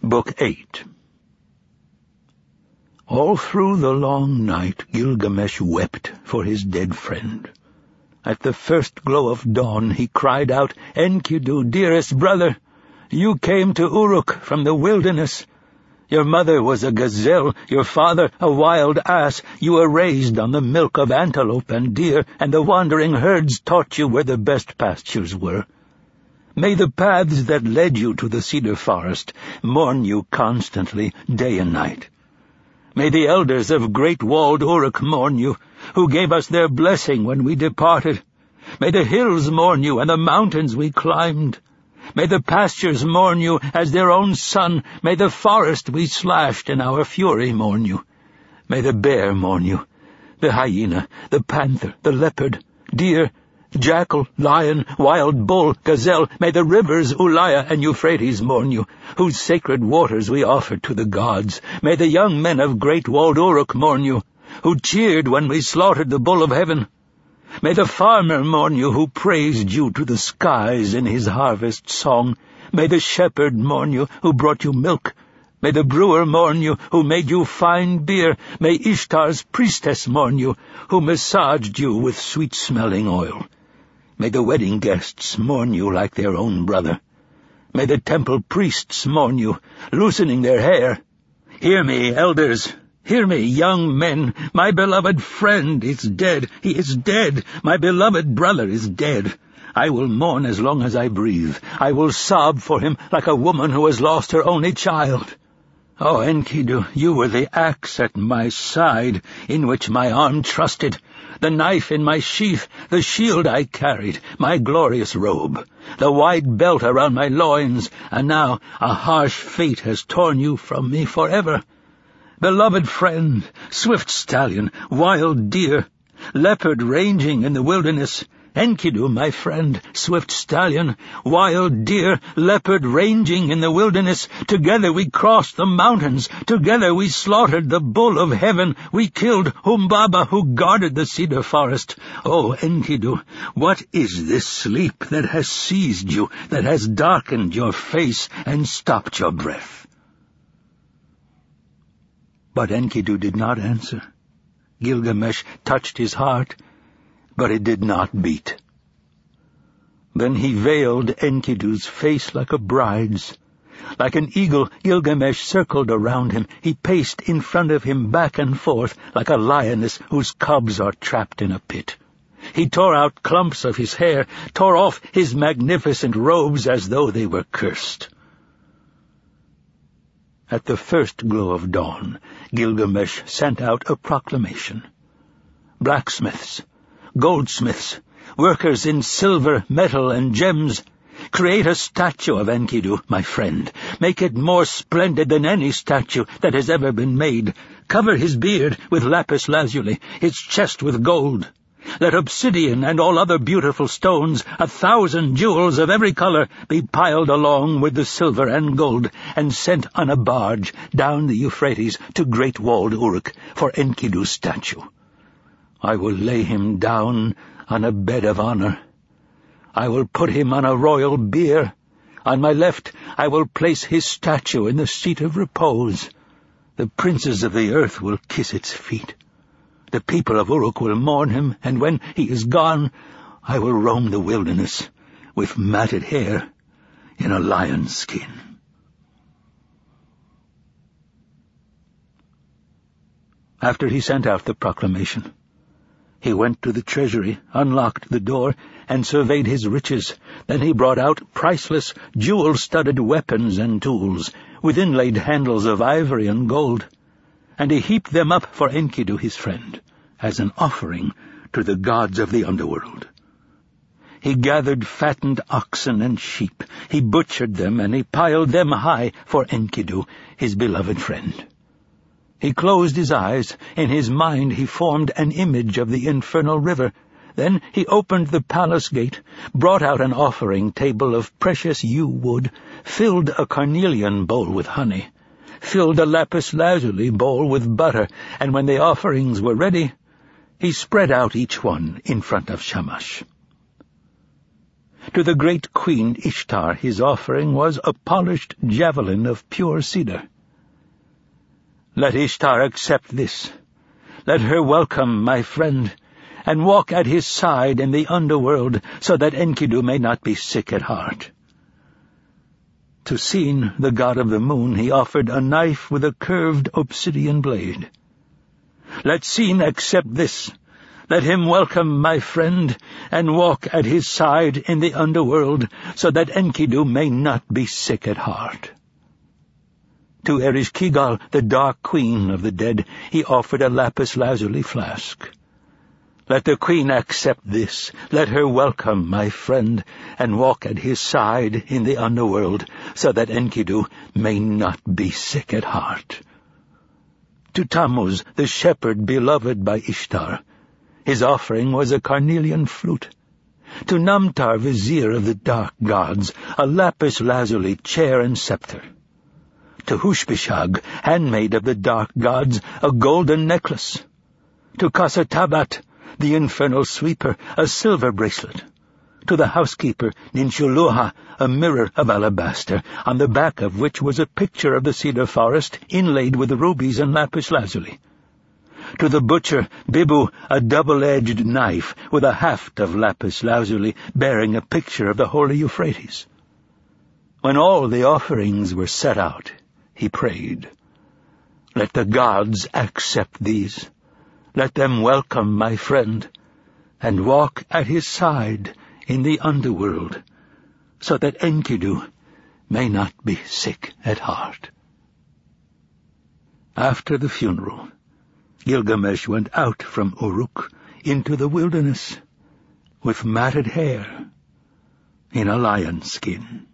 Book 8. All through the long night Gilgamesh wept for his dead friend. At the first glow of dawn he cried out, "Enkidu, dearest brother, you came to Uruk from the wilderness. Your mother was a gazelle, your father a wild ass. You were raised on the milk of antelope and deer, and the wandering herds taught you where the best pastures were. May the paths that led you to the cedar forest mourn you constantly, day and night. May the elders of great-walled Uruk mourn you, who gave us their blessing when we departed. May the hills mourn you and the mountains we climbed. May the pastures mourn you as their own son. May the forest we slashed in our fury mourn you. May the bear mourn you, the hyena, the panther, the leopard, deer, jackal, lion, wild bull, gazelle. May the rivers Ulaya and Euphrates mourn you, whose sacred waters we offered to the gods. May the young men of great-walled Uruk mourn you, who cheered when we slaughtered the bull of heaven. May the farmer mourn you, who praised you to the skies in his harvest song. May the shepherd mourn you, who brought you milk. May the brewer mourn you, who made you fine beer. May Ishtar's priestess mourn you, who massaged you with sweet-smelling oil. May the wedding guests mourn you like their own brother. May the temple priests mourn you, loosening their hair. Hear me, elders. Hear me, young men. My beloved friend is dead. He is dead. My beloved brother is dead. I will mourn as long as I breathe. I will sob for him like a woman who has lost her only child. Oh, Enkidu, you were the axe at my side, in which my arm trusted, the knife in my sheath, the shield I carried, my glorious robe, the wide belt around my loins, and now a harsh fate has torn you from me forever. Beloved friend, swift stallion, wild deer, leopard ranging in the wilderness, Enkidu, my friend, swift stallion, wild deer, leopard ranging in the wilderness, together we crossed the mountains, together we slaughtered the bull of heaven, we killed Humbaba who guarded the cedar forest. Oh, Enkidu, what is this sleep that has seized you, that has darkened your face and stopped your breath? But Enkidu did not answer. Gilgamesh touched his heart, but it did not beat. Then he veiled Enkidu's face like a bride's. Like an eagle, Gilgamesh circled around him. He paced in front of him back and forth like a lioness whose cubs are trapped in a pit. He tore out clumps of his hair, tore off his magnificent robes as though they were cursed. At the first glow of dawn, Gilgamesh sent out a proclamation. Blacksmiths, goldsmiths, workers in silver, metal, and gems, create a statue of Enkidu, my friend. Make it more splendid than any statue that has ever been made. Cover his beard with lapis lazuli, his chest with gold. Let obsidian and all other beautiful stones, 1,000 jewels of every color, be piled along with the silver and gold, and sent on a barge down the Euphrates to great-walled Uruk for Enkidu's statue. I will lay him down on a bed of honor. I will put him on a royal bier. On my left I will place his statue in the seat of repose. The princes of the earth will kiss its feet. The people of Uruk will mourn him, and when he is gone, I will roam the wilderness with matted hair in a lion's skin. After he sent out the proclamation, he went to the treasury, unlocked the door, and surveyed his riches. Then he brought out priceless, jewel-studded weapons and tools, with inlaid handles of ivory and gold, and he heaped them up for Enkidu his friend, as an offering to the gods of the underworld. He gathered fattened oxen and sheep, he butchered them, and he piled them high for Enkidu, his beloved friend. He closed his eyes. In his mind he formed an image of the infernal river. Then he opened the palace gate, brought out an offering table of precious yew wood, filled a carnelian bowl with honey, filled a lapis lazuli bowl with butter, and when the offerings were ready, he spread out each one in front of Shamash. To the great queen Ishtar his offering was a polished javelin of pure cedar. Let Ishtar accept this. Let her welcome my friend, and walk at his side in the underworld, so that Enkidu may not be sick at heart. To Sin, the god of the moon, he offered a knife with a curved obsidian blade. Let Sin accept this. Let him welcome my friend, and walk at his side in the underworld, so that Enkidu may not be sick at heart. To Ereshkigal, the dark queen of the dead, he offered a lapis lazuli flask. Let the queen accept this. Let her welcome my friend, and walk at his side in the underworld, so that Enkidu may not be sick at heart. To Tammuz, the shepherd beloved by Ishtar, his offering was a carnelian flute. To Namtar, vizier of the dark gods, a lapis lazuli chair and scepter. To Hushbishag, handmaid of the dark gods, a golden necklace. To Kasatabat, the infernal sweeper, a silver bracelet. To the housekeeper, Ninshuluha, a mirror of alabaster, on the back of which was a picture of the cedar forest inlaid with rubies and lapis lazuli. To the butcher, Bibu, a double-edged knife with a haft of lapis lazuli bearing a picture of the holy Euphrates. When all the offerings were set out, he prayed, Let the gods accept these. Let them welcome my friend, and walk at his side in the underworld, so that Enkidu may not be sick at heart. After the funeral, Gilgamesh went out from Uruk into the wilderness with matted hair in a lion's skin.